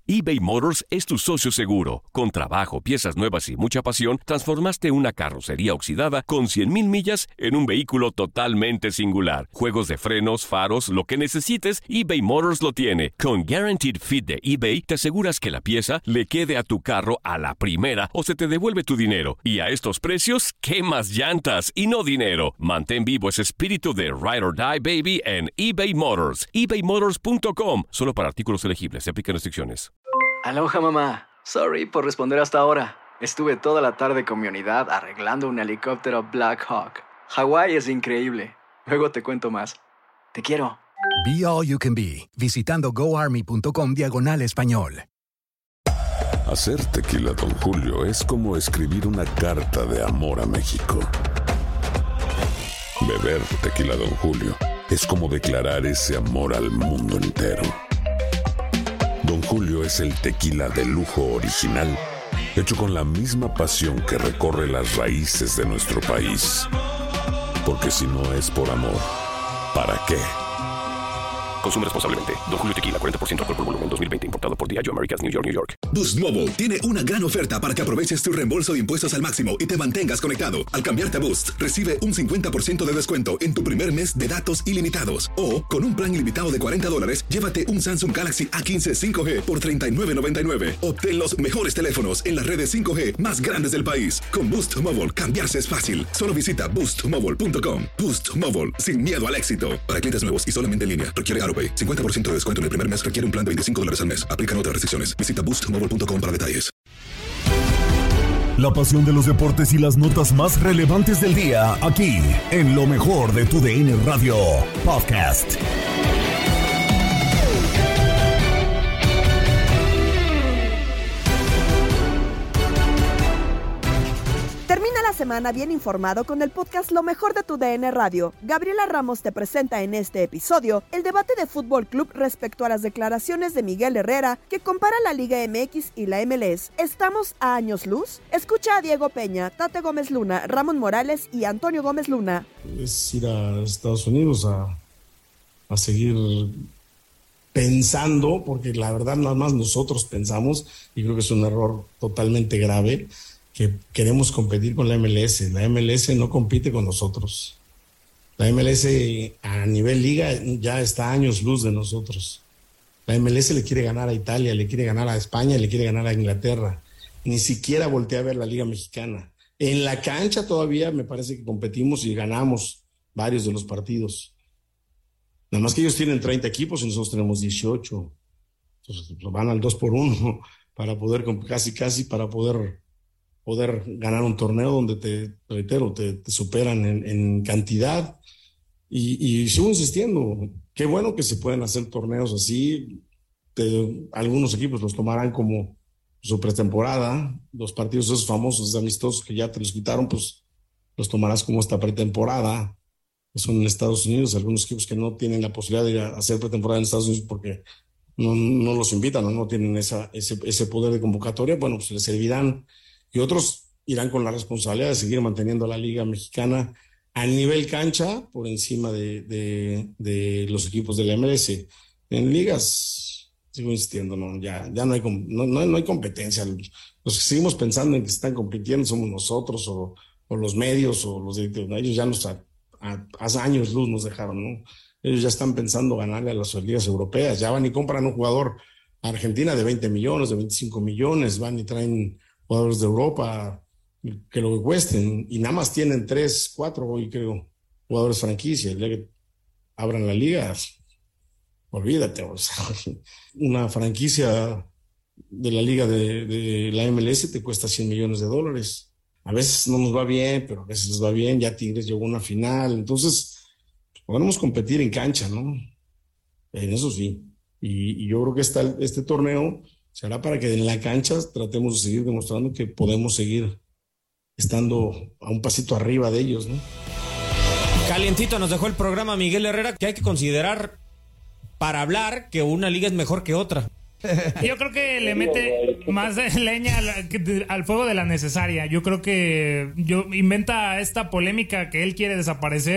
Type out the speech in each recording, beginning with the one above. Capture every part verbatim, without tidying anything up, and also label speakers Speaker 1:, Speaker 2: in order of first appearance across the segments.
Speaker 1: eBay Motors es tu socio seguro. Con trabajo, piezas nuevas y mucha pasión, transformaste una carrocería oxidada con cien mil millas en un vehículo totalmente singular. Juegos de frenos, faros, lo que necesites, eBay Motors lo tiene. Con Guaranteed Fit de eBay, te aseguras que la pieza le quede a tu carro a la primera o se te devuelve tu dinero. Y a estos precios, ¿qué más llantas y no dinero? Mantén vivo ese espíritu de Ride or Die, baby, en eBay Motors. ebay motors punto com. Solo para artículos elegibles. Se aplican restricciones.
Speaker 2: Aloha, mamá. Sorry por responder hasta ahora. Estuve toda la tarde con mi unidad arreglando un helicóptero Black Hawk. Hawái es increíble. Luego te cuento más. Te quiero.
Speaker 3: Be All You Can Be, visitando goarmy.com diagonal español.
Speaker 4: Hacer tequila Don Julio es como escribir una carta de amor a México. Beber tequila Don Julio es como declarar ese amor al mundo entero. Don Julio es el tequila de lujo original, hecho con la misma pasión que recorre las raíces de nuestro país. Porque si no es por amor, ¿para qué?
Speaker 1: Consume responsablemente. Don Julio Tequila, cuarenta por ciento alcohol por volumen, dos mil veinte, importado por Diageo Americas, New York, New York.
Speaker 5: Boost Mobile tiene una gran oferta para que aproveches tu reembolso de impuestos al máximo y te mantengas conectado. Al cambiarte a Boost, recibe un cincuenta por ciento de descuento en tu primer mes de datos ilimitados. O, con un plan ilimitado de cuarenta dólares, llévate un Samsung Galaxy A quince cinco G por treinta y nueve noventa y nueve. Obtén los mejores teléfonos en las redes cinco G más grandes del país. Con Boost Mobile, cambiarse es fácil. Solo visita boost mobile punto com. Boost Mobile, sin miedo al éxito. Para clientes nuevos y solamente en línea, requiere AutoPay. cincuenta por ciento de descuento en el primer mes, requiere un plan de veinticinco dólares al mes. Aplican otras restricciones. Visita boost mobile punto com para detalles.
Speaker 6: La pasión de los deportes y las notas más relevantes del día, aquí, en lo mejor de tu D N Radio Podcast.
Speaker 7: Termina la semana bien informado con el podcast Lo Mejor de tu D N Radio. Gabriela Ramos te presenta en este episodio el debate de Fútbol Club respecto a las declaraciones de Miguel Herrera que compara la Liga M X y la M L S. ¿Estamos a años luz? Escucha a Diego Peña, Tate Gómez Luna, Ramón Morales y Antonio Gómez Luna.
Speaker 8: Es ir a Estados Unidos a, a seguir pensando, porque la verdad nada más nosotros pensamos, y creo que es un error totalmente grave, que queremos competir con la M L S. La M L S no compite con nosotros. La M L S a nivel liga ya está a años luz de nosotros. La M L S le quiere ganar a Italia, le quiere ganar a España, le quiere ganar a Inglaterra. Ni siquiera voltea a ver la Liga Mexicana. En la cancha todavía me parece que competimos y ganamos varios de los partidos. Nada más que ellos tienen treinta equipos y nosotros tenemos dieciocho. Entonces van al dos por uno para poder, casi casi para poder... poder ganar un torneo donde te, reitero, te, te superan en, en cantidad y, y sigo insistiendo, qué bueno que se pueden hacer torneos así, te, algunos equipos los tomarán como su pretemporada, los partidos esos famosos de amistosos que ya te los quitaron, pues los tomarás como esta pretemporada, que son en Estados Unidos, algunos equipos que no tienen la posibilidad de ir a hacer pretemporada en Estados Unidos porque no, no los invitan o no tienen esa, ese, ese poder de convocatoria, bueno, pues les servirán. Y otros irán con la responsabilidad de seguir manteniendo a la Liga Mexicana a nivel cancha por encima de, de, de los equipos de la M L S. En ligas, sigo insistiendo, no, ya, ya no, hay, no, no, no hay competencia. Los que seguimos pensando en que están compitiendo somos nosotros o, o los medios o los directivos. Ellos ya nos, a, a, hace años luz nos dejaron, ¿no? Ellos ya están pensando ganarle a las ligas europeas. Ya van y compran un jugador a Argentina de veinte millones, de veinticinco millones, van y traen jugadores de Europa que lo que cuesten, y nada más tienen tres, cuatro hoy creo, jugadores franquicia. El día que abran la liga, olvídate, o sea, una franquicia de la liga de, de la M L S te cuesta cien millones de dólares. A veces no nos va bien, pero a veces les va bien. Ya Tigres llegó a una final, entonces podemos competir en cancha, ¿no? En eso sí. Y, y yo creo que esta, este torneo será para que en la cancha tratemos de seguir demostrando que podemos seguir estando a un pasito arriba de ellos, ¿no?
Speaker 9: Calientito nos dejó el programa Miguel Herrera, que hay que considerar para hablar que una liga es mejor que otra.
Speaker 10: Yo creo que le mete más leña al, al fuego de la necesaria. Yo creo que yo inventa esta polémica que él quiere desaparecer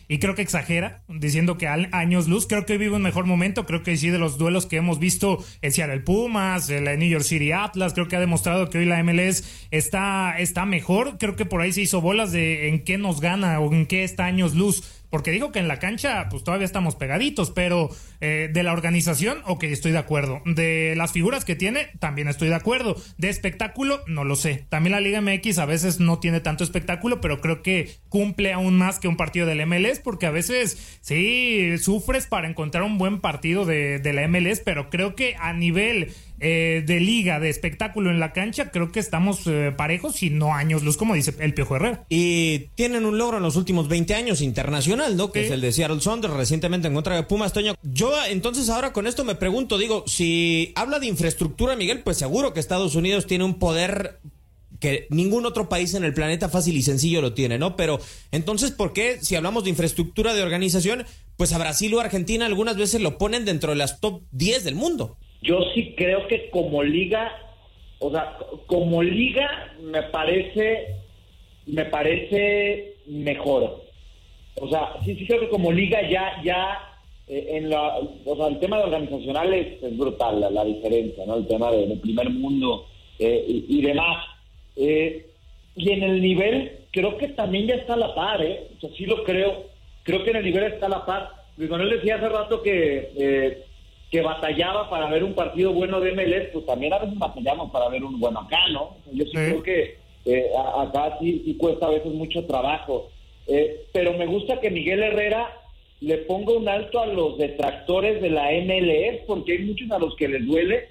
Speaker 10: y creo que exagera diciendo que a años luz. Creo que hoy vive un mejor momento. Creo que sí, de los duelos que hemos visto, el Seattle Pumas, el New York City Atlas, creo que ha demostrado que hoy la M L S está, está mejor. Creo que por ahí se hizo bolas de en qué nos gana o en qué está años luz, porque dijo que en la cancha pues todavía estamos pegaditos, pero eh, de la organización, ok, estoy de acuerdo. De las figuras que tiene, también estoy de acuerdo. De espectáculo, no lo sé. También la Liga M X a veces no tiene tanto espectáculo, pero creo que cumple aún más que un partido del M L S, porque a veces sí sufres para encontrar un buen partido de, de la M L S, pero creo que a nivel eh, de liga, de espectáculo en la cancha, creo que estamos eh, parejos y no años luz, como dice el Piojo Herrera.
Speaker 9: Y tienen un logro en los últimos veinte años internacional, ¿no? Que sí. Es el de Seattle Sounders recientemente en contra de Pumas. Toño, yo entonces ahora con esto me pregunto, digo, si habla de infraestructura, Miguel, pues seguro que Estados Unidos tiene un poder que ningún otro país en el planeta fácil y sencillo lo tiene, ¿no? Pero entonces, ¿por qué si hablamos de infraestructura de organización, pues a Brasil o Argentina algunas veces lo ponen dentro de las top diez del mundo?
Speaker 11: Yo sí creo que como liga, o sea, como liga me parece, me parece mejor. O sea, sí, sí creo que como liga ya, ya, eh, en la, o sea, el tema de organizacional es, es brutal la, la diferencia, ¿no? El tema de, del primer mundo eh, y, y demás. Eh, y en el nivel, creo que también ya está a la par, ¿eh? O sea, sí lo creo, creo que en el nivel está a la par. Luis Manuel decía hace rato que... Eh, que batallaba para ver un partido bueno de M L S, pues también a veces batallamos para ver un bueno acá, ¿no? Yo sí, sí. creo que eh, acá sí, sí cuesta a veces mucho trabajo. Eh, pero me gusta que Miguel Herrera le ponga un alto a los detractores de la M L S, porque hay muchos a los que les duele,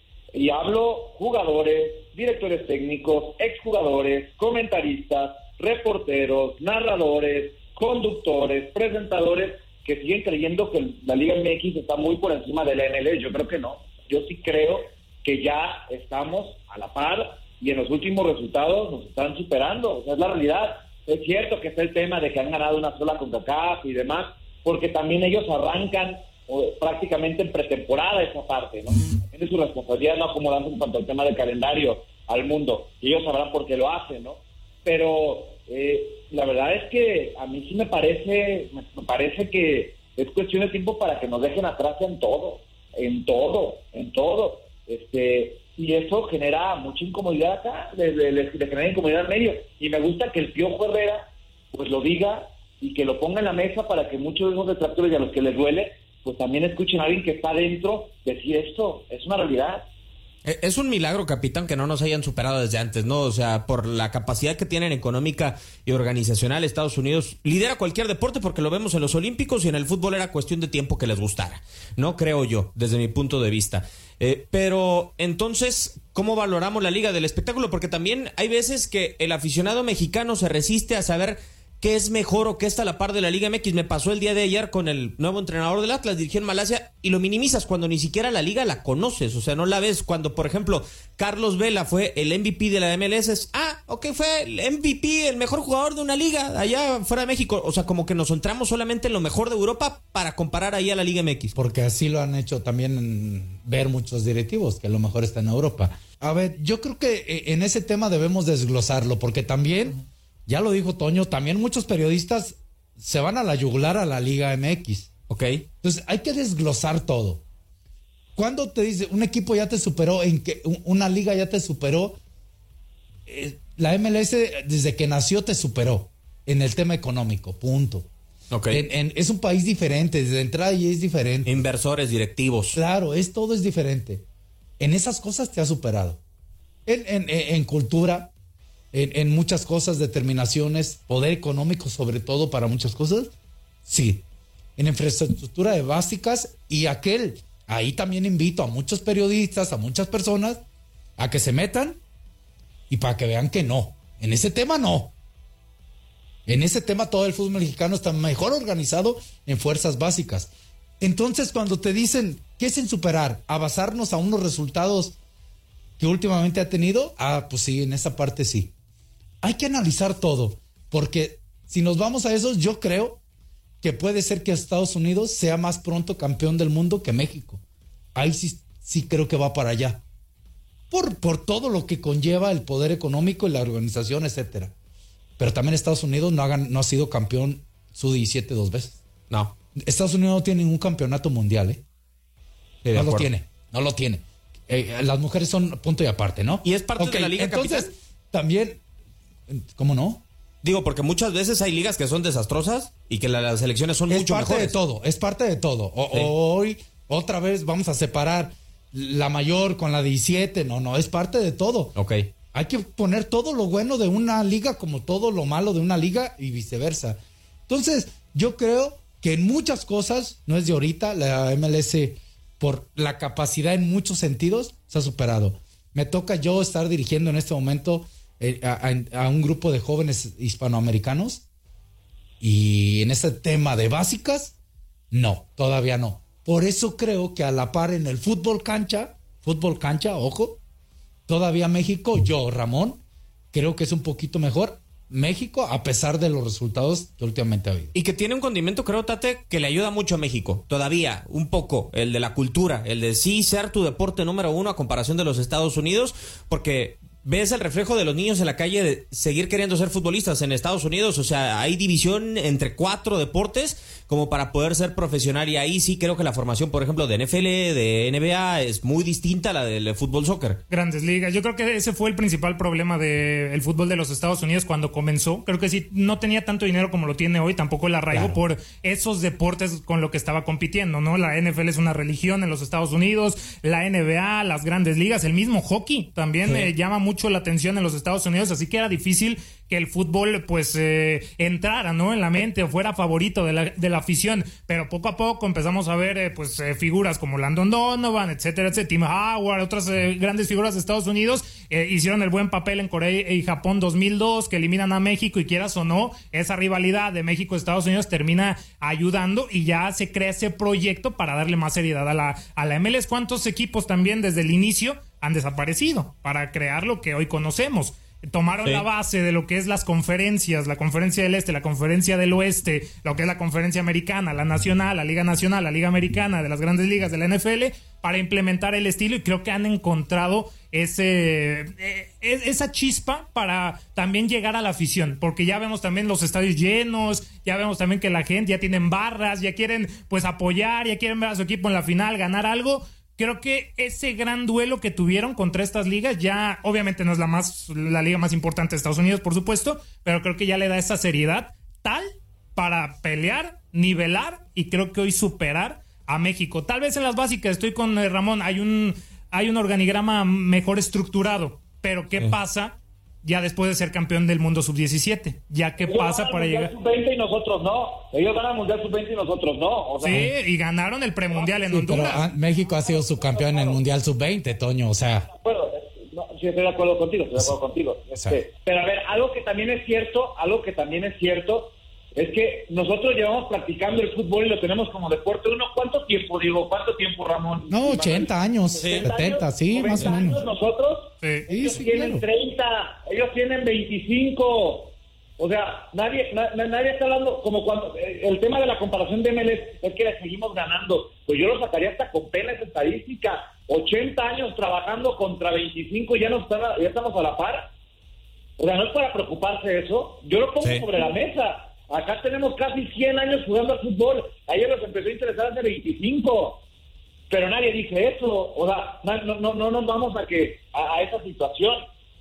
Speaker 11: y hablo jugadores, directores técnicos, exjugadores, comentaristas, reporteros, narradores, conductores, presentadores, que siguen creyendo que la Liga M X está muy por encima de la M L S. Yo creo que no. Yo sí creo que ya estamos a la par y en los últimos resultados nos están superando. O sea, es la realidad. Es cierto que está el tema de que han ganado una sola CONCACAF y demás, porque también ellos arrancan o, prácticamente en pretemporada esa parte, ¿no? Es su responsabilidad no acomodarse en cuanto al tema del calendario al mundo. Y ellos sabrán por qué lo hacen, ¿no? Pero... Eh, la verdad es que a mí sí me parece me parece que es cuestión de tiempo para que nos dejen atrás en todo, en todo, en todo. Este, y eso genera mucha incomodidad acá, le, le, le genera incomodidad al medio. Y me gusta que el Piojo Herrera pues lo diga y que lo ponga en la mesa para que muchos de esos detractores y a los que les duele, pues también escuchen a alguien que está adentro decir esto, es una realidad.
Speaker 9: Es un milagro, capitán, que no nos hayan superado desde antes, ¿no? O sea, por la capacidad que tienen económica y organizacional, Estados Unidos lidera cualquier deporte porque lo vemos en los Olímpicos y en el fútbol era cuestión de tiempo que les gustara, ¿no? Creo yo, desde mi punto de vista. Eh, pero, entonces, ¿cómo valoramos la Liga del Espectáculo? Porque también hay veces que el aficionado mexicano se resiste a saber qué es mejor o qué está a la par de la Liga M X. Me pasó el día de ayer con el nuevo entrenador del Atlas, dirigió en Malasia, y lo minimizas cuando ni siquiera la Liga la conoces, o sea, no la ves. Cuando, por ejemplo, Carlos Vela fue el M V P de la M L S, es, ah, ok, fue el M V P, el mejor jugador de una liga allá fuera de México. O sea, como que nos centramos solamente en lo mejor de Europa para comparar ahí a la Liga M X.
Speaker 12: Porque así lo han hecho también ver muchos directivos, que a lo mejor está en Europa. A ver, yo creo que en ese tema debemos desglosarlo, porque también... Ya lo dijo Toño, también muchos periodistas se van a la yugular a la Liga M X.
Speaker 9: Ok.
Speaker 12: Entonces hay que desglosar todo. ¿Cuándo te dice un equipo ya te superó, en que una liga ya te superó? Eh, la M L S desde que nació te superó en el tema económico, punto.
Speaker 9: Ok.
Speaker 12: En, en, es un país diferente, desde entrada y es diferente.
Speaker 9: Inversores, directivos.
Speaker 12: Claro, es todo es diferente. En esas cosas te ha superado. En, en, en, en cultura... En, en muchas cosas, determinaciones, poder económico sobre todo para muchas cosas, sí. En infraestructura de básicas y aquel, ahí también invito a muchos periodistas, a muchas personas, a que se metan y para que vean que no. En ese tema no. En ese tema todo el fútbol mexicano está mejor organizado en fuerzas básicas. Entonces cuando te dicen, ¿qué es en superar? ¿A basarnos a unos resultados que últimamente ha tenido? Ah, pues sí, en esa parte sí. Hay que analizar todo, porque si nos vamos a eso, yo creo que puede ser que Estados Unidos sea más pronto campeón del mundo que México. Ahí sí, sí creo que va para allá. Por, por todo lo que conlleva el poder económico y la organización, etcétera. Pero también Estados Unidos no ha, no ha sido campeón su diecisiete dos veces.
Speaker 9: No.
Speaker 12: Estados Unidos no tiene ningún campeonato mundial, ¿eh?
Speaker 9: Sí, de
Speaker 12: no
Speaker 9: acuerdo.
Speaker 12: lo tiene, no lo tiene. Eh, las mujeres son punto y aparte, ¿no?
Speaker 9: Y es parte
Speaker 12: Ok,
Speaker 9: de la liga,
Speaker 12: entonces,
Speaker 9: capitán.
Speaker 12: también, ¿cómo no?
Speaker 9: Digo, porque muchas veces hay ligas que son desastrosas y que la- las selecciones son
Speaker 12: Es
Speaker 9: mucho
Speaker 12: parte
Speaker 9: mejores.
Speaker 12: de todo, es parte de todo. O-
Speaker 9: Sí.
Speaker 12: Hoy, otra vez, vamos a separar la mayor con la diecisiete. No, no, es parte de todo.
Speaker 9: Ok.
Speaker 12: Hay que poner todo lo bueno de una liga como todo lo malo de una liga y viceversa. Entonces, yo creo que en muchas cosas, no es de ahorita, la M L S, por la capacidad en muchos sentidos, se ha superado. Me toca yo estar dirigiendo en este momento eh, a, a- a un grupo de jóvenes hispanoamericanos y en este tema de básicas, no, todavía no. Por eso creo que a la par en el fútbol cancha, fútbol cancha, ojo, todavía México, yo, Ramón, creo que es un poquito mejor México a pesar de los resultados que últimamente ha habido.
Speaker 9: Y que tiene un condimento, creo, Tate, que le ayuda mucho a México. Todavía, un poco, el de la cultura, el de sí ser tu deporte número uno a comparación de los Estados Unidos, porque ves el reflejo de los niños en la calle de seguir queriendo ser futbolistas en Estados Unidos. O sea, hay división entre cuatro deportes como para poder ser profesional, y ahí sí creo que la formación, por ejemplo, de N F L, de N B A, es muy distinta a la del fútbol soccer.
Speaker 10: Grandes ligas. Yo creo que ese fue el principal problema del fútbol de los Estados Unidos cuando comenzó. Creo que sí, no tenía tanto dinero como lo tiene hoy, tampoco el arraigo
Speaker 12: Claro.
Speaker 10: por esos deportes con lo que estaba compitiendo, ¿no? La N F L es una religión en los Estados Unidos, la N B A, las grandes ligas, el mismo hockey también
Speaker 12: Sí.
Speaker 10: eh, llama mucho la atención en los Estados Unidos, así que era difícil que el fútbol pues eh, entrara, ¿no? En la mente o fuera favorito de la, de la afición, pero poco a poco empezamos a ver eh, pues eh, figuras como Landon Donovan, etcétera, etcétera, Tim Howard, otras eh, grandes figuras de Estados Unidos eh, hicieron el buen papel en Corea y Japón dos mil dos, que eliminan a México, y quieras o no, esa rivalidad de México-Estados Unidos termina ayudando y ya se crea ese proyecto para darle más seriedad a la, a la M L S. ¿Cuántos equipos también desde el inicio han desaparecido para crear lo que hoy conocemos? Tomaron
Speaker 9: Sí.
Speaker 10: la base de lo que es las conferencias, la conferencia del este, la conferencia del oeste, lo que es la conferencia americana, la nacional, la liga nacional, la liga americana, de las grandes ligas de la N F L, para implementar el estilo, y creo que han encontrado ese eh, esa chispa para también llegar a la afición, porque ya vemos también los estadios llenos, ya vemos también que la gente ya tienen barras, ya quieren pues apoyar, ya quieren ver a su equipo en la final, ganar algo. Creo que ese gran duelo que tuvieron contra estas ligas, ya obviamente no es la más la liga más importante de Estados Unidos, por supuesto, pero creo que ya le da esa seriedad tal para pelear, nivelar y creo que hoy superar a México. Tal vez en las básicas, estoy con eh, Ramón, hay un hay un organigrama mejor estructurado, pero ¿qué
Speaker 9: Sí.
Speaker 10: pasa ya después de ser campeón del mundo sub diecisiete? ¿Ya qué
Speaker 11: Ellos
Speaker 10: pasa
Speaker 11: ganan
Speaker 10: para
Speaker 11: el Mundial
Speaker 10: llegar?
Speaker 11: sub veinte y nosotros no. Ellos ganan el Mundial sub veinte y nosotros no. O sea,
Speaker 10: Sí, y ganaron el premundial en
Speaker 12: Sí, pero
Speaker 10: Honduras.
Speaker 12: ah, México ha sido subcampeón en el Mundial sub veinte, Toño, o sea,
Speaker 11: Bueno, no, sí, estoy de acuerdo contigo, estoy de acuerdo contigo. Este, pero a ver, algo que también es cierto, algo que también es cierto, es que nosotros llevamos practicando el fútbol y lo tenemos como deporte. Uno, ¿cuánto tiempo, digo? ¿Cuánto tiempo, Ramón?
Speaker 12: no, ochenta años, setenta, sí, más o
Speaker 11: noventa
Speaker 12: menos.
Speaker 11: años nosotros,
Speaker 10: Sí.
Speaker 11: ellos
Speaker 12: sí,
Speaker 11: tienen
Speaker 12: claro.
Speaker 11: treinta, ellos tienen veinticinco. O sea, nadie na- na- nadie está hablando como cuando eh, el tema de la comparación de M L S es que le seguimos ganando. Pues yo lo sacaría hasta con pena esa estadística. ochenta años trabajando contra veinticinco, ya, nos están a- ya estamos a la par. O sea, no es para preocuparse eso. Yo lo pongo
Speaker 9: Sí.
Speaker 11: sobre la mesa. Acá tenemos casi cien años jugando al fútbol. Ayer nos empezó a interesar hace veinticinco. Pero nadie dice eso. O sea, no, no, no, no nos vamos a que a, a esa situación.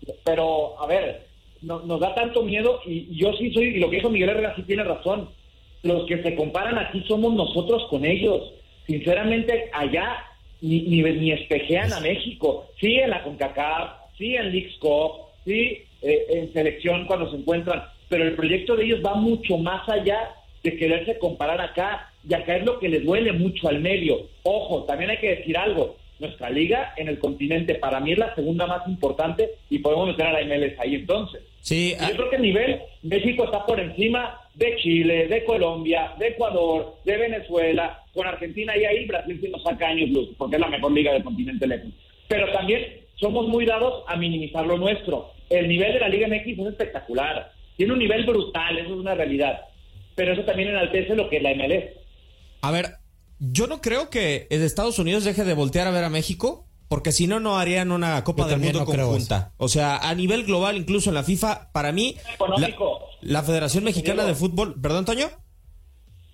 Speaker 11: Pero, a ver, no, nos da tanto miedo. Y, y yo sí soy, y lo que dijo Miguel Herrera sí tiene razón. Los que se comparan aquí somos nosotros con ellos. Sinceramente, allá ni, ni, ni espejean a México. Sí en la CONCACAF, sí en Leagues Cup, sí eh, en selección cuando se encuentran. Pero el proyecto de ellos va mucho más allá de quererse comparar acá, y acá es lo que les duele mucho al medio. Ojo, también hay que decir algo, nuestra liga en el continente para mí es la segunda más importante y podemos meter a la M L S ahí entonces.
Speaker 9: Sí,
Speaker 11: Yo creo que el nivel, México está por encima de Chile, de Colombia, de Ecuador, de Venezuela, con Argentina y ahí Brasil sí nos saca años luz, porque es la mejor liga del continente lejos. Pero también somos muy dados a minimizar lo nuestro. El nivel de la Liga M X es espectacular. Tiene un nivel brutal, eso es una realidad. Pero eso también enaltece lo que es la M L S.
Speaker 9: a ver, yo no creo que el Estados Unidos deje de voltear a ver a México, porque si no, no harían una Copa
Speaker 12: Yo
Speaker 9: del
Speaker 12: también
Speaker 9: Mundo
Speaker 12: no creo
Speaker 9: conjunta. O sea, a nivel global, incluso en la FIFA, para mí, la,
Speaker 11: Económico.
Speaker 9: la Federación Mexicana
Speaker 11: Diego.
Speaker 9: de Fútbol, perdón, Toño.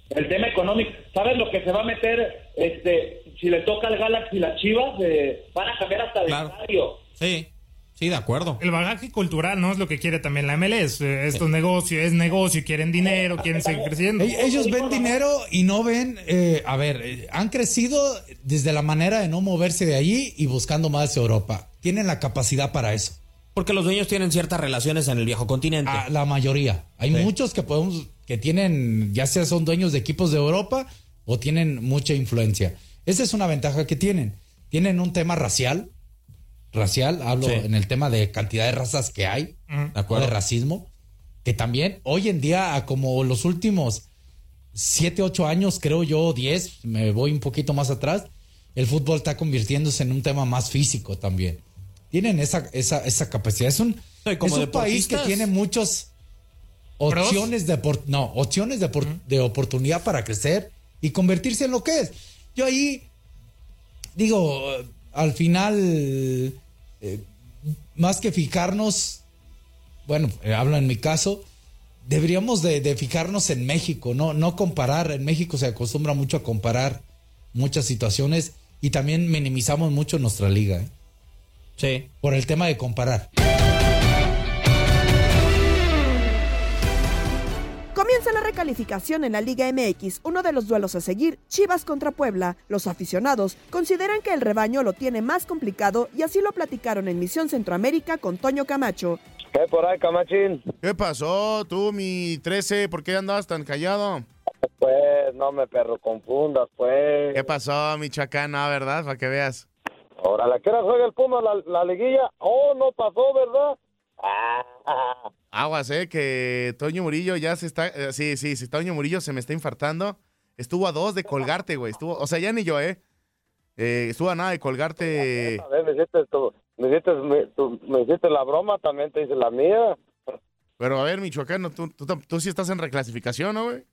Speaker 11: El tema económico. ¿Sabes lo que se va a meter? Este, si le toca al Galaxy y las Chivas, eh, van a cambiar hasta de
Speaker 9: Claro.
Speaker 11: estadio.
Speaker 9: Sí, sí, de acuerdo.
Speaker 10: El bagaje cultural no es lo que quiere también la M L S. Eh, Esto es negocio, es negocio, quieren dinero, quieren seguir creciendo.
Speaker 12: E- Ellos ven dinero y no ven, eh, a ver, eh, han crecido desde la manera de no moverse de allí y buscando más Europa. Tienen la capacidad para eso.
Speaker 9: Porque los dueños tienen ciertas relaciones en el viejo continente.
Speaker 12: A la mayoría. Hay
Speaker 9: Sí.
Speaker 12: muchos que podemos, que tienen, ya sea son dueños de equipos de Europa o tienen mucha influencia. Esa es una ventaja que tienen. Tienen un tema racial, racial, hablo
Speaker 9: Sí.
Speaker 12: en el tema de cantidad de razas que hay,
Speaker 10: Ujú.
Speaker 9: De acuerdo.
Speaker 12: de racismo, que también hoy en día, a como los últimos siete, ocho años, creo yo, diez, me voy un poquito más atrás, el fútbol está convirtiéndose en un tema más físico también. Tienen esa, esa, esa capacidad. Es un,
Speaker 9: No, y como
Speaker 12: es un país que
Speaker 9: deportistas-
Speaker 12: tiene muchas opciones de por- no, opciones de, por- de oportunidad para crecer y convertirse en lo que es. Yo ahí digo, al final, eh, más que fijarnos, bueno, eh, hablo en mi caso, deberíamos de, de fijarnos en México, no, no comparar. En México se acostumbra mucho a comparar muchas situaciones y también minimizamos mucho nuestra liga, ¿eh?
Speaker 9: Sí.
Speaker 12: Por el tema de comparar.
Speaker 7: Comienza la recalificación en la Liga M X, uno de los duelos a seguir, Chivas contra Puebla. Los aficionados consideran que el rebaño lo tiene más complicado y así lo platicaron en Misión Centroamérica con Toño Camacho.
Speaker 13: ¿Qué por ahí, Camachín?
Speaker 14: ¿Qué pasó tú, mi trece? ¿Por qué andabas tan callado?
Speaker 13: Pues, no me perro confundas, pues.
Speaker 14: ¿Qué pasó, mi chacana, verdad? Para que veas.
Speaker 13: Ahora, ¿la que hora juega el Puma la, la liguilla? Oh, no pasó, ¿verdad? Ah,
Speaker 14: Aguas, eh, que Toño Murillo ya se está... eh, sí, sí, sí, Toño Murillo se me está infartando. Estuvo a dos de colgarte, güey. Estuvo, o sea, ya ni yo, eh. eh estuvo a nada de colgarte.
Speaker 13: a ver, me hiciste, tu, me, hiciste, me, tu, me hiciste la broma, también te hice la mía.
Speaker 14: Pero a ver, Michoacano, tú, tú, tú sí estás en reclasificación, ¿no, güey?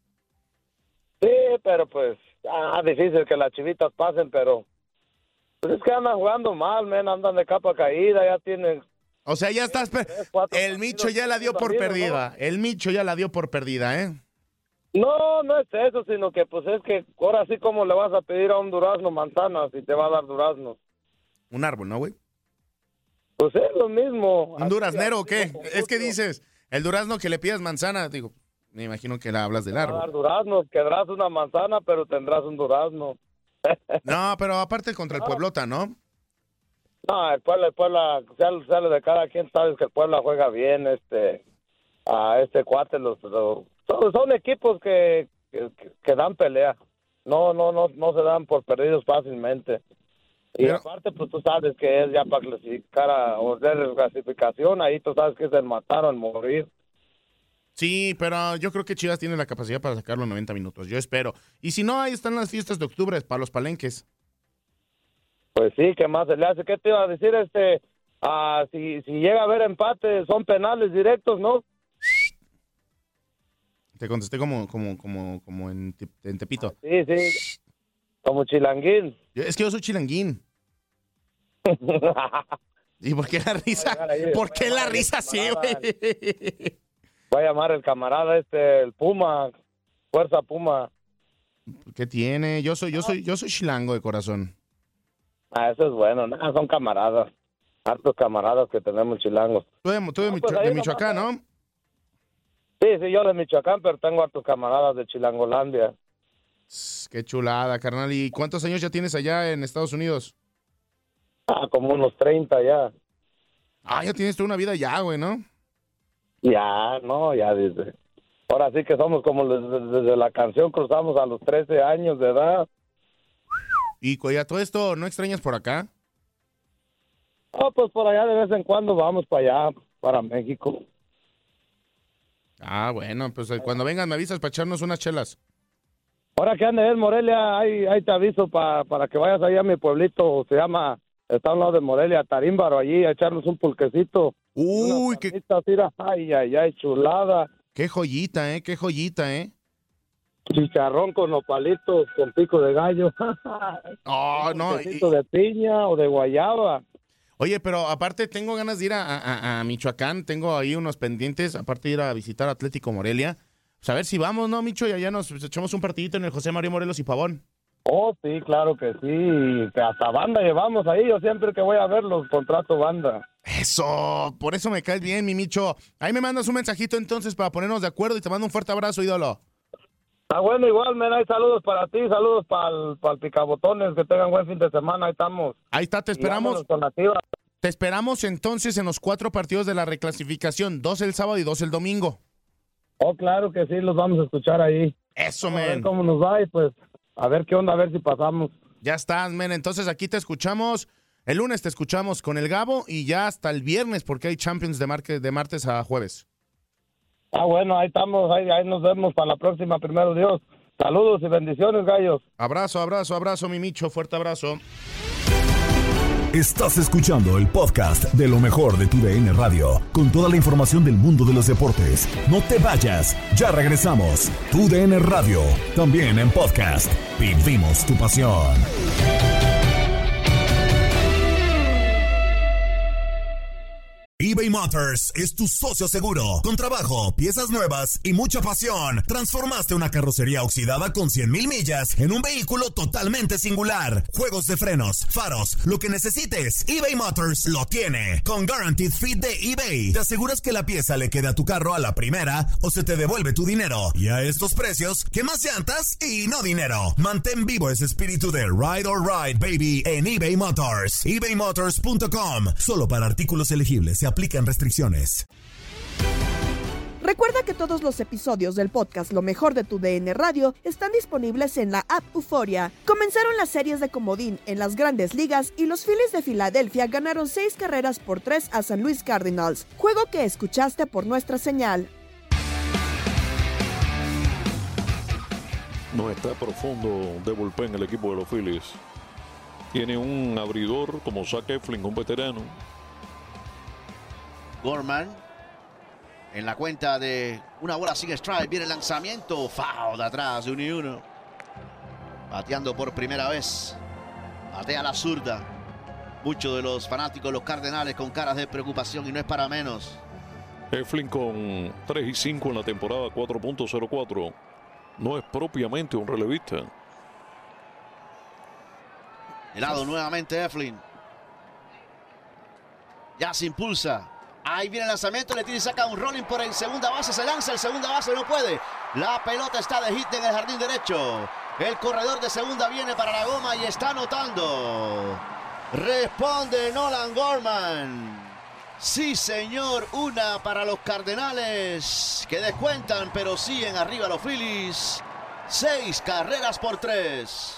Speaker 13: Sí, pero pues, ah, difícil que las chivitas pasen, pero... Pues es que andan jugando mal, men, andan de capa caída, ya tienen...
Speaker 14: O sea, ya estás... per- El Micho ya la dio por perdida. El Micho ya la dio por perdida, ¿eh?
Speaker 13: No, no es eso, sino que pues es que ahora sí como le vas a pedir a un durazno manzanas y te va a dar duraznos.
Speaker 14: Un árbol, ¿no, güey?
Speaker 13: Pues es lo mismo.
Speaker 14: ¿Un duraznero o qué? Es que dices, el durazno que le pidas manzana, digo, me imagino que la hablas del
Speaker 13: Te va a dar
Speaker 14: árbol.
Speaker 13: duraznos, quedarás una manzana, pero tendrás un durazno.
Speaker 14: No, pero aparte contra el Pueblota, ¿no?
Speaker 13: No, el Puebla, el Puebla, sale, sale de cada quien, sabes que el Puebla juega bien, este, a este cuate, los, los- son, son equipos que, que, que dan pelea, no, no, no, no se dan por perdidos fácilmente. Y
Speaker 14: Pero-
Speaker 13: aparte, pues tú sabes que es ya para clasificar a, o de clasificación, ahí tú sabes que es el matar o el morir.
Speaker 14: Sí, pero yo creo que Chivas tiene la capacidad para sacarlo en noventa minutos, yo espero. Y si no, ahí están las fiestas de octubre para los palenques.
Speaker 13: Pues sí, ¿qué más se le hace? ¿Qué te iba a decir? Este, ah, si, si llega a haber empate, son penales directos, ¿no?
Speaker 14: Te contesté como, como, como, como en, Te- en Tepito.
Speaker 13: Sí, sí, como chilanguín.
Speaker 14: Yo- es que yo soy chilanguín. ¿Y por qué la risa? ¿Por qué la risa así, güey?
Speaker 13: Voy a llamar el camarada este, el Puma, Fuerza Puma.
Speaker 14: ¿Qué tiene? Yo soy, yo soy, yo soy chilango de corazón.
Speaker 13: Ah, eso es bueno, no, son camaradas. Hartos camaradas que tenemos chilangos.
Speaker 14: Tú de, tú de,
Speaker 13: No,
Speaker 14: Micho-
Speaker 13: pues ahí
Speaker 14: de
Speaker 13: nomás-
Speaker 14: Michoacán, ¿no?
Speaker 13: Sí, sí, yo de Michoacán, pero tengo hartos camaradas de Chilangolandia.
Speaker 14: Tss, Qué chulada, carnal. ¿Y cuántos años ya tienes allá en Estados Unidos?
Speaker 13: Ah, como unos treinta ya.
Speaker 14: Ah, ya tienes toda una vida ya, güey, ¿no?
Speaker 13: Ya, no, ya desde... Ahora sí que somos como desde, desde la canción, cruzamos a los trece años de edad.
Speaker 14: Y cu- ya todo esto, ¿no extrañas por acá?
Speaker 13: Ah, pues por allá de vez en cuando vamos para allá, para México.
Speaker 14: Ah, bueno, pues eh, cuando vengas me avisas para echarnos unas chelas.
Speaker 13: Ahora que andes en Morelia, ahí, ahí te aviso pa, para que vayas allá a mi pueblito, se llama, está a un lado de Morelia, Tarímbaro, allí, a echarnos un pulquecito.
Speaker 14: Uy, qué,
Speaker 13: Mira, ay, ay, ay, chulada.
Speaker 14: qué joyita, ¿eh? Qué joyita, ¿eh?
Speaker 13: Chicharrón con nopalitos, con pico de gallo.
Speaker 14: Oh, no. y-
Speaker 13: Pulquecito de piña o de guayaba.
Speaker 14: Oye, pero aparte tengo ganas de ir a, a- a Michoacán, tengo ahí unos pendientes, aparte de ir a visitar Atlético Morelia. Pues a ver si vamos, ¿no, Micho? Y allá nos echamos un partidito en el José María Morelos y Pavón.
Speaker 13: Oh, sí, claro que sí, que hasta banda llevamos ahí, yo siempre que voy a verlos contrato banda.
Speaker 14: Eso, por eso me caes bien, mi Micho. Ahí me mandas un mensajito entonces para ponernos de acuerdo y te mando un fuerte abrazo, ídolo.
Speaker 13: Está bueno, igual, men, hay saludos para ti, saludos para el, para el Picabotones, que tengan buen fin de semana, ahí estamos.
Speaker 14: Ahí está, te esperamos. Te esperamos entonces en los cuatro partidos de la reclasificación, dos el sábado y dos el domingo.
Speaker 13: Oh, claro que sí, los vamos a escuchar ahí.
Speaker 14: Eso,
Speaker 13: men. A ver
Speaker 14: men.
Speaker 13: cómo nos va y pues... A ver qué onda, a ver si pasamos.
Speaker 14: Ya estás, men. Entonces aquí te escuchamos. El lunes te escuchamos con el Gabo y ya hasta el viernes porque hay Champions de, marque, de martes a jueves.
Speaker 13: Ah, bueno, ahí estamos. Ahí, ahí nos vemos para la próxima, primero Dios. Saludos y bendiciones, gallos.
Speaker 14: Abrazo, abrazo, abrazo, mi Micho. Fuerte abrazo.
Speaker 6: Estás escuchando el podcast de lo mejor de tu D N Radio, con toda la información del mundo de los deportes. No te vayas, ya regresamos. Tu D N Radio, también en podcast. Vivimos tu pasión. eBay Motors es tu socio seguro. Con trabajo, piezas nuevas y mucha pasión, transformaste una carrocería oxidada con cien mil millas en un vehículo totalmente singular. Juegos de frenos, faros, lo que necesites, eBay Motors lo tiene. Con Guaranteed Fit de eBay, te aseguras que la pieza le quede a tu carro a la primera o se te devuelve tu dinero. Y a estos precios, ¿qué más llantas y no dinero? Mantén vivo ese espíritu de Ride or Ride, baby, en eBay Motors. ebay motors punto com. Solo para artículos elegibles se aplican restricciones.
Speaker 7: Recuerda que todos los episodios del podcast Lo Mejor de tu D N Radio están disponibles en la app Euforia. Comenzaron las series de comodín en las grandes ligas y los Phillies de Filadelfia ganaron seis carreras por tres a San Luis Cardinals, juego que escuchaste por nuestra señal.
Speaker 15: No está profundo de bullpen el equipo de los Phillies. Tiene un abridor como Zach Eflin, un veterano.
Speaker 16: Gorman en la cuenta de una bola sin strike. Viene el lanzamiento. Foul de atrás de uno y uno. Bateando por primera vez. Batea la zurda. Muchos de los fanáticos de los Cardenales con caras de preocupación y no es para menos.
Speaker 15: Eflin con tres y cinco en la temporada, cuatro punto cero cuatro. No es propiamente un relevista.
Speaker 16: De lado nuevamente Eflin. Ya se impulsa. Ahí viene el lanzamiento, le tira y saca un rolling por el segunda base, se lanza, el segunda base no puede. La pelota está de hit en el jardín derecho. El corredor de segunda viene para la goma y está anotando. Responde Nolan Gorman. Sí, señor, una para los Cardenales, que descuentan, pero siguen arriba los Phillies. Seis carreras por tres.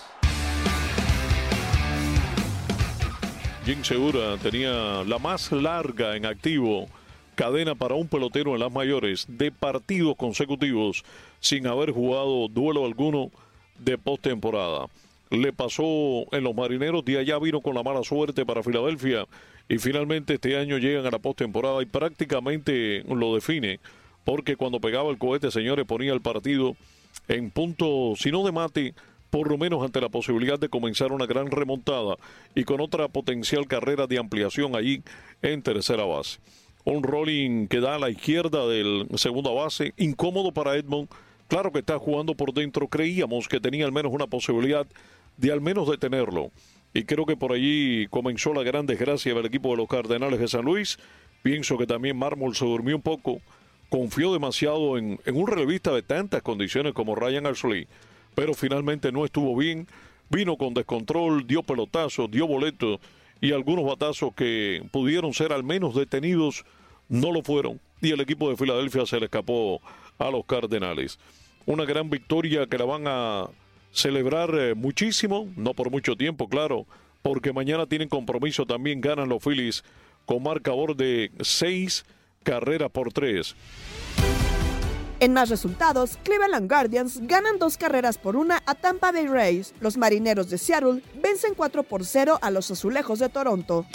Speaker 15: Jim Segura tenía la más larga en activo cadena para un pelotero en las mayores de partidos consecutivos sin haber jugado duelo alguno de postemporada. Le pasó en los Marineros, de allá vino con la mala suerte para Filadelfia y finalmente este año llegan a la postemporada y prácticamente lo define, porque cuando pegaba el cohete, señores, ponía el partido en punto, si no de mate, por lo menos ante la posibilidad de comenzar una gran remontada y con otra potencial carrera de ampliación allí en tercera base. Un rolling que da a la izquierda del segunda base, incómodo para Edmond. Claro que está jugando por dentro, creíamos que tenía al menos una posibilidad de al menos detenerlo. Y creo que por allí comenzó la gran desgracia del equipo de los Cardenales de San Luis. Pienso que también Mármol se durmió un poco, confió demasiado en, en un relevista de tantas condiciones como Ryan Alzolay, pero finalmente no estuvo bien, vino con descontrol, dio pelotazos, dio boletos y algunos batazos que pudieron ser al menos detenidos no lo fueron y el equipo de Filadelfia se le escapó a los Cardenales. Una gran victoria que la van a celebrar eh, muchísimo, no por mucho tiempo, claro, porque mañana tienen compromiso, también ganan los Phillies con marcador de seis carreras por tres.
Speaker 7: En más resultados, Cleveland Guardians ganan dos carreras por una a Tampa Bay Rays. Los Marineros de Seattle vencen cuatro por cero a los Azulejos de Toronto.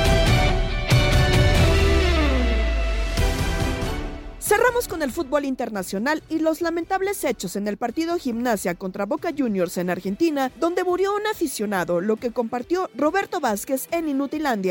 Speaker 7: Cerramos con el fútbol internacional y los lamentables hechos en el partido Gimnasia contra Boca Juniors en Argentina, donde murió un aficionado, lo que compartió Roberto Vázquez en Inutilandia.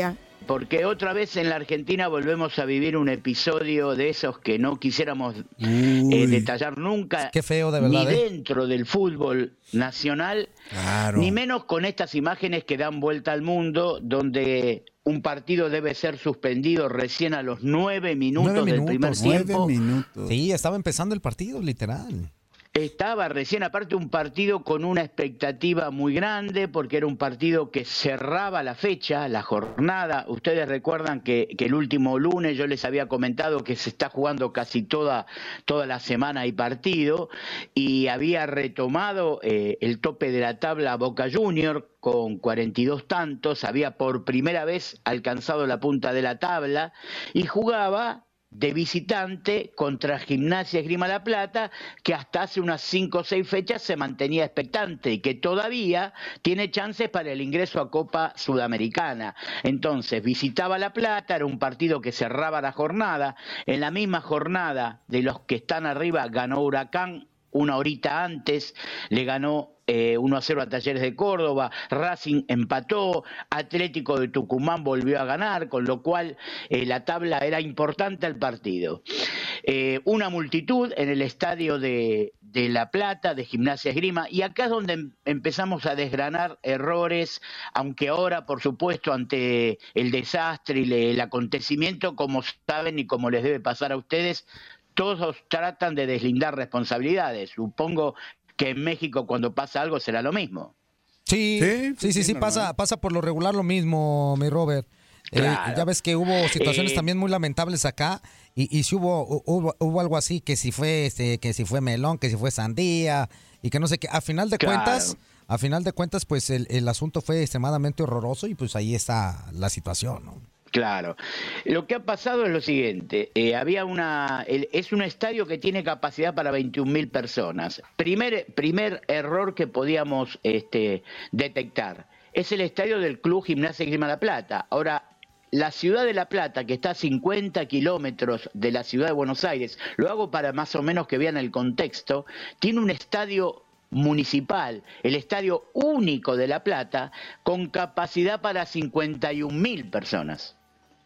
Speaker 17: porque otra vez en la Argentina volvemos a vivir un episodio de esos que no quisiéramos eh, detallar nunca.
Speaker 18: Qué feo, de verdad.
Speaker 17: Ni
Speaker 18: ¿eh?
Speaker 17: dentro del fútbol nacional,
Speaker 18: claro.
Speaker 17: ni menos con estas imágenes que dan vuelta al mundo, donde un partido debe ser suspendido recién a los nueve minutos,
Speaker 18: Nueve
Speaker 17: del
Speaker 18: minutos,
Speaker 17: primer tiempo.
Speaker 18: minutos. Sí, estaba empezando el partido, literal.
Speaker 17: Estaba recién, aparte, un partido con una expectativa muy grande, porque era un partido que cerraba la fecha, la jornada. Ustedes recuerdan que, que el último lunes yo les había comentado que se está jugando casi toda, toda la semana y partido, y había retomado eh, el tope de la tabla Boca Juniors con cuarenta y dos tantos, había por primera vez alcanzado la punta de la tabla y jugaba de visitante contra Gimnasia Esgrima La Plata, que hasta hace unas cinco o seis fechas se mantenía expectante y que todavía tiene chances para el ingreso a Copa Sudamericana. Entonces visitaba La Plata, era un partido que cerraba la jornada. En la misma jornada de los que están arriba ganó Huracán una horita antes, le ganó Eh, uno a cero a Talleres de Córdoba, Racing empató, Atlético de Tucumán volvió a ganar, con lo cual eh, la tabla era importante al partido. Eh, una multitud en el estadio de, de La Plata, de Gimnasia Esgrima, y acá es donde em- empezamos a desgranar errores, aunque ahora, por supuesto, ante el desastre y le- el acontecimiento, como saben y como les debe pasar a ustedes, todos tratan de deslindar responsabilidades. Supongo que en México cuando pasa algo será lo mismo.
Speaker 18: Sí, sí, sí, sí, sí pasa, pasa por lo regular lo mismo, mi Robert.
Speaker 17: Claro.
Speaker 18: Eh, ya ves que hubo situaciones
Speaker 17: Eh,
Speaker 18: también muy lamentables acá y, y si hubo, hubo hubo algo así que si fue este, que si fue melón, que si fue sandía y que no sé qué. A final de
Speaker 17: Claro.
Speaker 18: cuentas, a final de cuentas, pues el, el asunto fue extremadamente horroroso y pues ahí está la situación, ¿no?
Speaker 17: Claro. Lo que ha pasado es lo siguiente. Eh, había una, el- es un estadio que tiene capacidad para veintiún mil personas. Primer, primer error que podíamos este, detectar. Es el estadio del Club Gimnasia Esgrima La Plata. Ahora, la ciudad de La Plata, que está a cincuenta kilómetros de la ciudad de Buenos Aires, lo hago para más o menos que vean el contexto, tiene un estadio municipal, el estadio único de La Plata, con capacidad para cincuenta y un mil personas.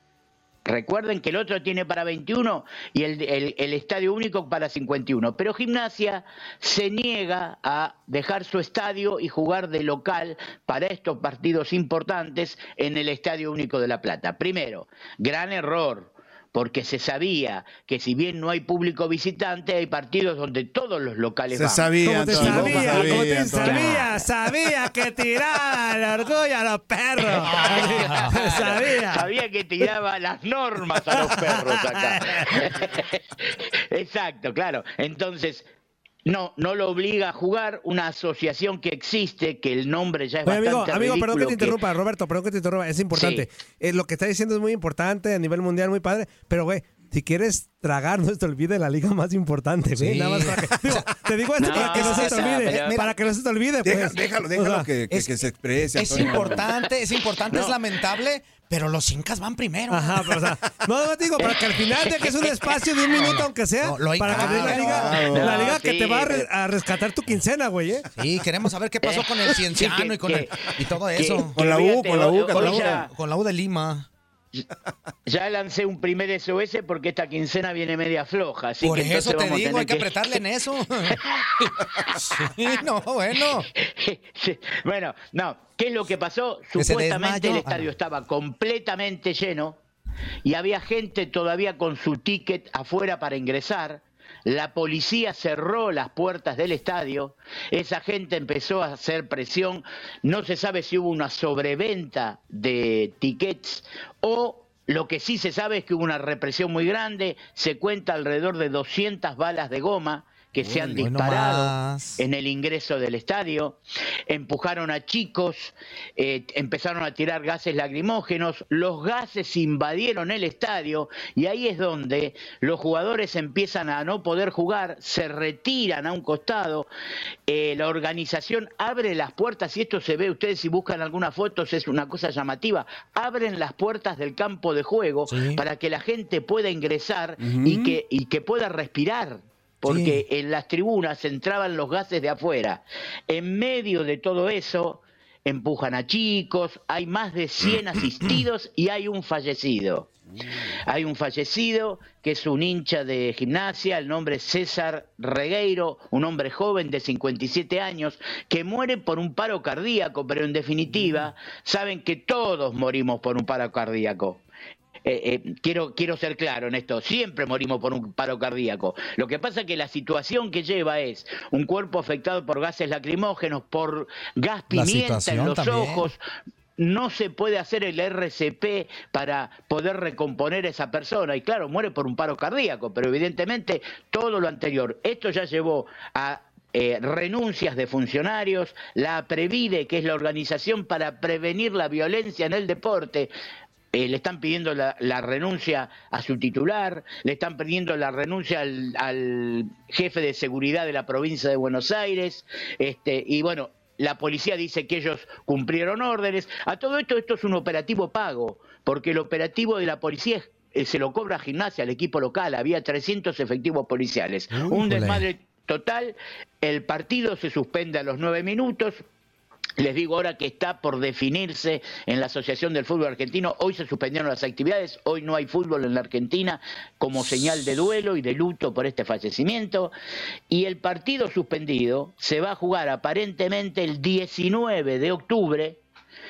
Speaker 17: Recuerden que el otro tiene para veintiuno y el, el, el estadio único para cincuenta y uno. Pero Gimnasia se niega a dejar su estadio y jugar de local para estos partidos importantes en el estadio único de La Plata. Primero, gran error, porque se sabía que si bien no hay público visitante, hay partidos donde todos los locales
Speaker 19: Se
Speaker 17: van.
Speaker 19: sabía,
Speaker 10: ¿Cómo te
Speaker 19: Antonio,
Speaker 10: sabía?
Speaker 19: ¿cómo
Speaker 10: ¿Cómo te
Speaker 19: sabía, Antonio?
Speaker 10: sabía? Sabía que tiraba el orgullo a los perros. Sabía.
Speaker 17: Sabía que tiraba las normas a los perros acá. Exacto, claro. Entonces, no, no lo obliga a jugar una asociación que existe, que el nombre ya es
Speaker 20: Oye, amigo,
Speaker 17: bastante
Speaker 20: amigo, perdón que
Speaker 17: ridículo,
Speaker 20: te interrumpa, Roberto, perdón que te interrumpa, es importante. Eh, lo que está diciendo es muy importante a nivel mundial, muy padre, pero güey, si quieres tragar, no se te olvide la liga más importante, güey.
Speaker 18: Sí.
Speaker 20: Nada más para que, digo, te digo esto
Speaker 18: No,
Speaker 20: para que no se te
Speaker 18: esa,
Speaker 20: olvide,
Speaker 18: pero-
Speaker 20: para que no se te olvide, pues.
Speaker 19: Deja- déjalo, déjalo
Speaker 20: O sea,
Speaker 19: que, que-
Speaker 18: es-
Speaker 19: que se exprese.
Speaker 18: Es
Speaker 19: Antonio.
Speaker 18: importante, es importante,
Speaker 17: No.
Speaker 18: es lamentable, pero los incas van primero.
Speaker 20: Ajá, pero o sea, no, no te digo, para que al final de que es un espacio de un minuto, aunque sea,
Speaker 18: No, lo
Speaker 20: para que
Speaker 18: claro.
Speaker 20: te dé la liga,
Speaker 19: Claro.
Speaker 20: la liga
Speaker 17: No,
Speaker 20: que
Speaker 17: sí,
Speaker 20: te va a, re-
Speaker 17: pero-
Speaker 20: a rescatar tu quincena, güey, ¿eh?
Speaker 18: Sí, queremos saber qué pasó con el Cienciano
Speaker 17: Sí, que-
Speaker 18: y con el,
Speaker 17: que-
Speaker 18: y todo
Speaker 17: que-
Speaker 18: eso.
Speaker 19: Con la U,
Speaker 17: fíjate,
Speaker 19: con la U,
Speaker 17: hoy-
Speaker 19: con la
Speaker 17: hoy
Speaker 19: U.
Speaker 17: ya-
Speaker 18: Con la U de Lima.
Speaker 17: Ya lancé un primer S O S porque esta quincena viene media floja. Así
Speaker 18: Por
Speaker 17: que
Speaker 18: eso
Speaker 17: entonces
Speaker 18: te
Speaker 17: vamos a
Speaker 18: digo,
Speaker 17: tener
Speaker 18: hay que apretarle en eso. Sí, no, bueno.
Speaker 17: Sí, bueno, no, ¿qué es lo que pasó?
Speaker 18: Que se
Speaker 17: Supuestamente
Speaker 18: desmayó.
Speaker 17: el estadio
Speaker 18: Ah, no.
Speaker 17: estaba completamente lleno y había gente todavía con su ticket afuera para ingresar. La policía cerró las puertas del estadio, esa gente empezó a hacer presión, no se sabe si hubo una sobreventa de tickets o lo que sí se sabe es que hubo una represión muy grande, se cuenta alrededor de doscientas balas de goma que se han
Speaker 18: Uy, no
Speaker 17: disparado
Speaker 18: más.
Speaker 17: en el ingreso del estadio, empujaron a chicos, eh, empezaron a tirar gases lacrimógenos, los gases invadieron el estadio y ahí es donde los jugadores empiezan a no poder jugar, se retiran a un costado, eh, la organización abre las puertas y esto se ve, ustedes si buscan algunas fotos es una cosa llamativa, abren las puertas del campo de juego
Speaker 18: Sí.
Speaker 17: para que la gente pueda ingresar y, que, y que pueda respirar. Porque en las tribunas entraban los gases de afuera. En medio de todo eso, empujan a chicos, hay más de cien asistidos y hay un fallecido. Hay un fallecido que es un hincha de Gimnasia, el nombre es César Regueiro, un hombre joven de cincuenta y siete años, que muere por un paro cardíaco, pero en definitiva, saben que todos morimos por un paro cardíaco. Eh, eh, quiero, quiero ser claro en esto, siempre morimos por un paro cardíaco. Lo que pasa es que la situación que lleva es un cuerpo afectado por gases lacrimógenos, por gas pimienta en los también. ojos. No se puede hacer el R C P para poder recomponer a esa persona. Y claro, muere por un paro cardíaco, pero evidentemente todo lo anterior. Esto ya llevó a eh, renuncias de funcionarios, la Previde, que es la organización para prevenir la violencia en el deporte. Eh, le están pidiendo la, la renuncia a su titular, le están pidiendo la renuncia al, al jefe de seguridad de la provincia de Buenos Aires, este, y bueno, la policía dice que ellos cumplieron órdenes. A todo esto, esto es un operativo pago, porque el operativo de la policía eh, se lo cobra a Gimnasia, al equipo local. Había trescientos efectivos policiales. Uh, un desmadre total. El partido se suspende a los nueve minutos. Les digo ahora que está por definirse en la Asociación del Fútbol Argentino. Hoy se suspendieron las actividades, hoy no hay fútbol en la Argentina como señal de duelo y de luto por este fallecimiento. Y el partido suspendido se va a jugar aparentemente el diecinueve de octubre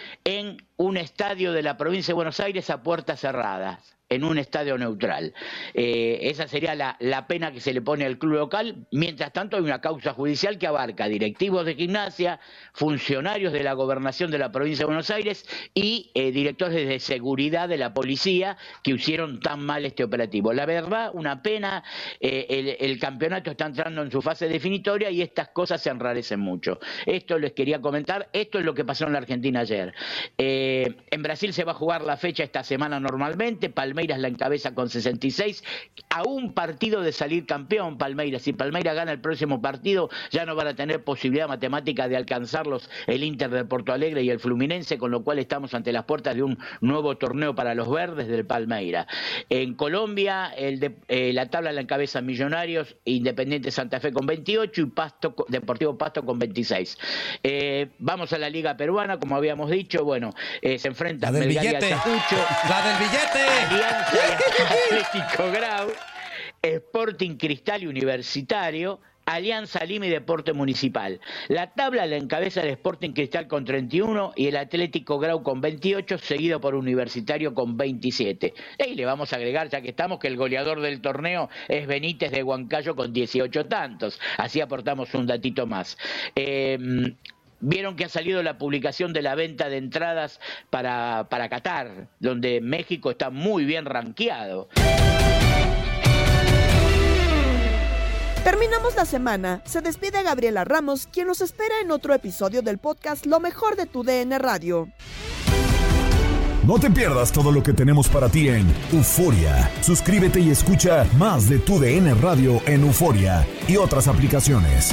Speaker 17: en un estadio de la provincia de Buenos Aires a puertas cerradas, en un estadio neutral. Eh, esa sería la, la pena que se le pone al club local. Mientras tanto hay una causa judicial que abarca directivos de Gimnasia, funcionarios de la gobernación de la provincia de Buenos Aires y eh, directores de seguridad de la policía que hicieron tan mal este operativo. La verdad, una pena. Eh, el, el campeonato está entrando en su fase definitoria y estas cosas se enrarecen mucho. Esto les quería comentar. Esto es lo que pasó en la Argentina ayer. Eh, en Brasil se va a jugar la fecha esta semana normalmente. Palmeiras Palmeiras la encabeza con sesenta y seis, a un partido de salir campeón Palmeiras. Si Palmeiras gana el próximo partido, ya no van a tener posibilidad matemática de alcanzarlos el Inter de Porto Alegre y el Fluminense, con lo cual estamos ante las puertas de un nuevo torneo para los verdes del Palmeiras. En Colombia, el de, eh, la tabla la encabeza Millonarios, Independiente Santa Fe con veintiocho y Pasto, Deportivo Pasto con veintiséis. Eh, vamos a la Liga Peruana, como habíamos dicho, bueno, eh, se enfrentan Melgar y Ayacucho.
Speaker 18: ¡La del billete!
Speaker 17: Alianza y Atlético Grau, Sporting Cristal y Universitario, Alianza Lima y Deporte Municipal. La tabla la encabeza el Sporting Cristal con treinta y uno y el Atlético Grau con veintiocho, seguido por Universitario con veintisiete. Y le vamos a agregar, ya que estamos, que el goleador del torneo es Benítez de Huancayo con dieciocho tantos. Así aportamos un datito más. Eh, Vieron que ha salido la publicación de la venta de entradas para, para Qatar, donde México está muy bien rankeado.
Speaker 7: Terminamos la semana. Se despide Gabriela Ramos, quien nos espera en otro episodio del podcast Lo Mejor de tu D N Radio.
Speaker 6: No te pierdas todo lo que tenemos para ti en Euforia. Suscríbete y escucha más de tu D N Radio en Euforia y otras aplicaciones.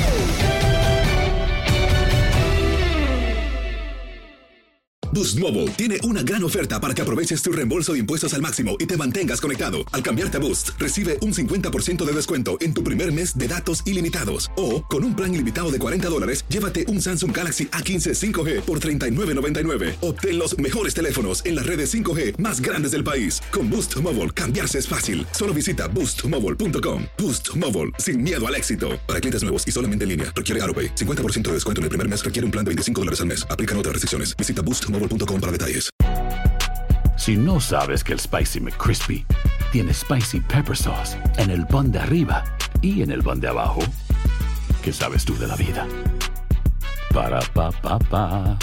Speaker 5: Boost Mobile tiene una gran oferta para que aproveches tu reembolso de impuestos al máximo y te mantengas conectado. Al cambiarte a Boost, recibe un cincuenta por ciento de descuento en tu primer mes de datos ilimitados. O, con un plan ilimitado de cuarenta dólares, llévate un Samsung Galaxy A quince cinco G por treinta y nueve noventa y nueve. Obtén los mejores teléfonos en las redes cinco G más grandes del país. Con Boost Mobile, cambiarse es fácil. Solo visita boost mobile punto com. Boost Mobile, sin miedo al éxito. Para clientes nuevos y solamente en línea, requiere AutoPay. cincuenta por ciento de descuento en el primer mes requiere un plan de veinticinco dólares al mes. Aplican otras restricciones. Visita boost mobile punto com para detalles.
Speaker 19: Si no sabes que el Spicy McCrispy tiene Spicy Pepper Sauce en el pan de arriba y en el pan de abajo, ¿qué sabes tú de la vida? Para, pa, pa, pa.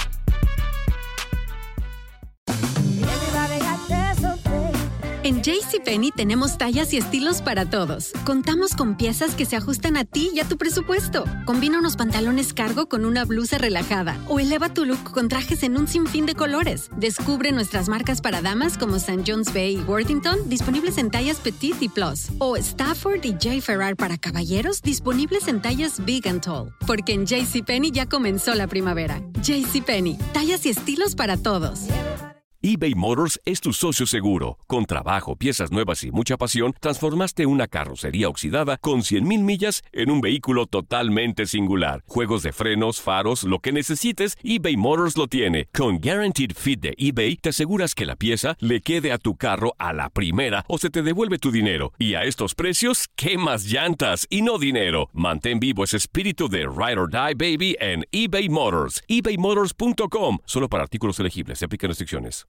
Speaker 21: En JCPenney tenemos tallas y estilos para todos. Contamos con piezas que se ajustan a ti y a tu presupuesto. Combina unos pantalones cargo con una blusa relajada o eleva tu look con trajes en un sinfín de colores. Descubre nuestras marcas para damas como Saint John's Bay y Worthington, disponibles en tallas Petite y Plus. O Stafford y J. Ferrar para caballeros, disponibles en tallas Big and Tall. Porque en JCPenney ya comenzó la primavera. JCPenney, tallas y estilos para todos.
Speaker 1: eBay Motors es tu socio seguro. Con trabajo, piezas nuevas y mucha pasión, transformaste una carrocería oxidada con cien mil millas en un vehículo totalmente singular. Juegos de frenos, faros, lo que necesites, eBay Motors lo tiene. Con Guaranteed Fit de eBay, te aseguras que la pieza le quede a tu carro a la primera o se te devuelve tu dinero. Y a estos precios, ¿qué más llantas y no dinero? Mantén vivo ese espíritu de Ride or Die, baby, en eBay Motors. ebay motors punto com. Solo para artículos elegibles. Se aplican restricciones.